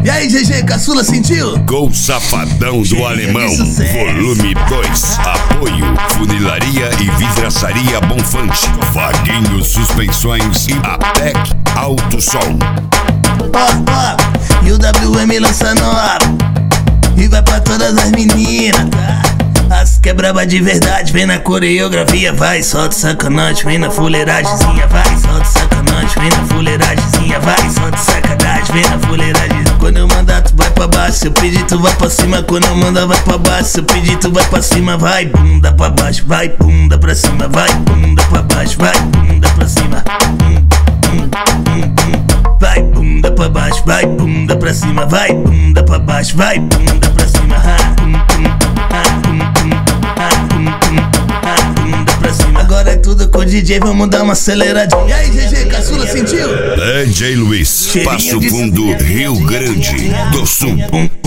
E aí, GG, caçula, sentiu? Gol Safadão do Alemão, volume 2. Apoio, funilaria e vidraçaria Bonfante, Vaguinho Suspensões e Apec Alto Som. E o WM lança nova e vai pra todas as meninas, tá? As que é braba de verdade, vem na coreografia, vai, solta sacanagem, vem na fuleiragemzinha, vai, solta sacanagem, vem na fuleiragemzinha, vai, solta sacanagem, vem na fuleiragem. Quando eu mandar tu vai pra baixo, se eu pedir tu vai pra cima, quando eu mandar vai pra baixo, se eu pedir tu vai pra cima, vai bunda pra baixo, vai bunda pra cima, vai bunda pra baixo, vai bunda pra cima. Vai bunda pra baixo, vai bunda pra cima, vai bunda pra baixo, vai bunda pra cima. Bunda pra cima. Agora é tudo com o DJ, vamos dar uma aceleradinha. E aí, GG, caçula, sentiu? DJ Luiz, Passo Fundo, Rio Grande do Sul.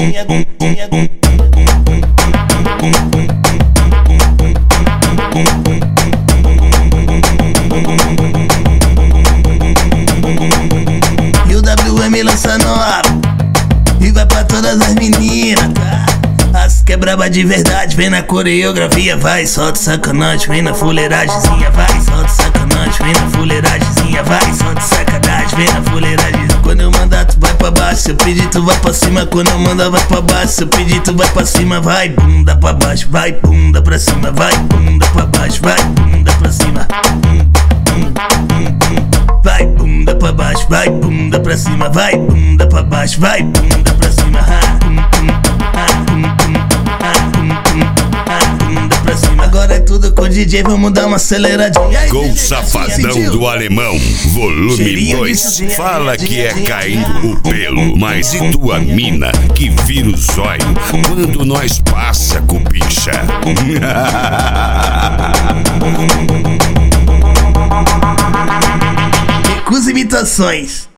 E o WM lança nova e vai pra todas as meninas, tá? As que é braba de verdade, vem na coreografia, vai, solta sacanagem, vem na fuleiragemzinha, vai, solta sacanagem, vem na fuleiragemzinha, vai, solta sacanagem, vem na fuleiragem. Quando eu mandar tu vai pra baixo, se eu pedir tu vai pra cima, quando eu mandar vai pra baixo, se eu pedir tu vai pra cima, vai bunda pra baixo, vai bunda pra cima, vai bunda pra baixo, vai bunda pra cima. Vai bunda pra baixo, vai bunda pra cima, vai bunda pra baixo, vai bunda pra cima. Bunda pra cima. Agora é tudo com o DJ, vamos dar uma aceleradinha. Gol Safadão do Alemão, volume 2. Fala que é caindo o pelo, mas e tua mina que vira o zóio quando nós passa com picha? Recusa imitações.